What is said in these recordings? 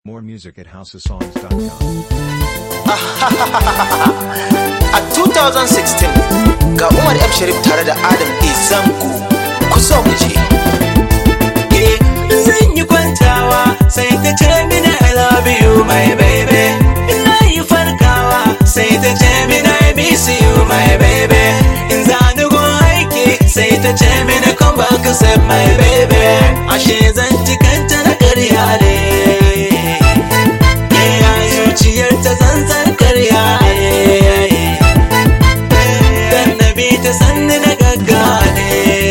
More music at housesongs.com. A 2016 ga Umar M Sharif tare da Adam A Zango ku so mu je. Zan yi kwantawa sai ta ce mini I love you my baby. Ina yi farkawa sai ta ce mini I miss you my baby. In zani gun aiki sai ta ce mini come back save my baby. Ashe zan cikanta na ƙarya ne. Zuciyar ta zanzar ƙarya ne. Dan na bi ta sanni na gaggane.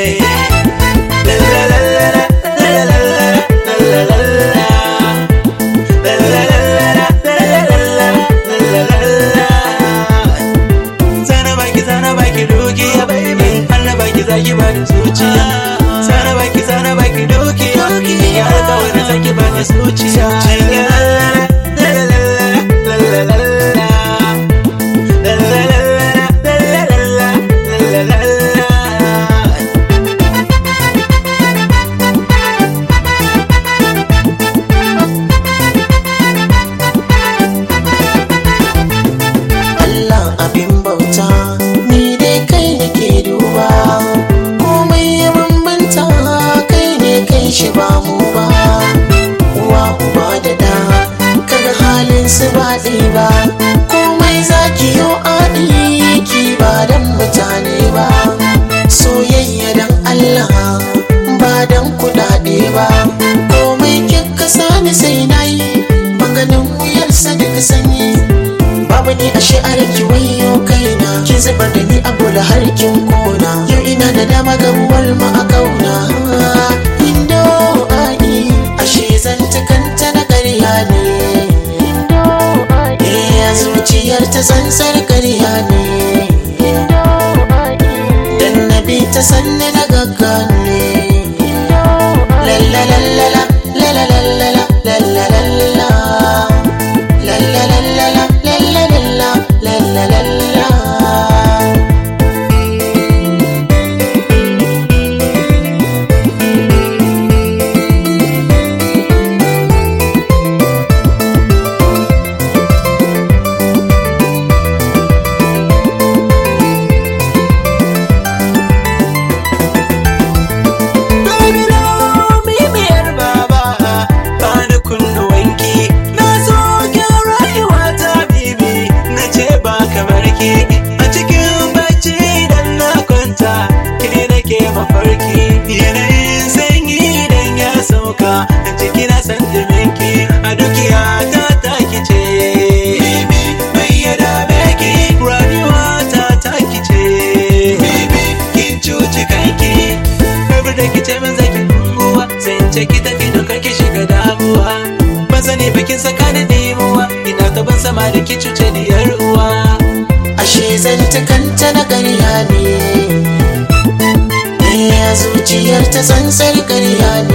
Zaki bani zuciya, sana baki dukiya, ya alƙawarin zaki bani zuciya. Allah abin bauta, ni dai kai nake duba. Shi ba mu ba uwa uba da da kaga halin su ba ba komai zaki yo adiki ba dan mutane ba soyayya dan Allah ba dan kudade ba komai kika sani sai nayi maganin wuyar sa daga sanyi babu ni ashe arki wayo kaina ki zubar da ni a bola har kin kona yau ina da dama gabuwar ma a kauna zuciyar ta sansar ƙarya ne dan nabi ta sanni na gaggane lalalala lalalala lalalala lalalala lalalala lalalala a cikin bacci idan na kwanta ke nake mafarki yanayin sanyi idan ya sauka jiki na san duminki a dukiya ta taki ce bibi mai yada beki rayuwa ta taki ce bibi kin cuci kanki rabu da kice min zaki unguwa sai ce ki tafi duka ki shiga damuwa ban sani bikin tsakanin dimuwa ina ta ban sama da ki cuce ni yar uwa ashe zantukanta na ƙarya ne ya zuciyar ta tsantsar ƙarya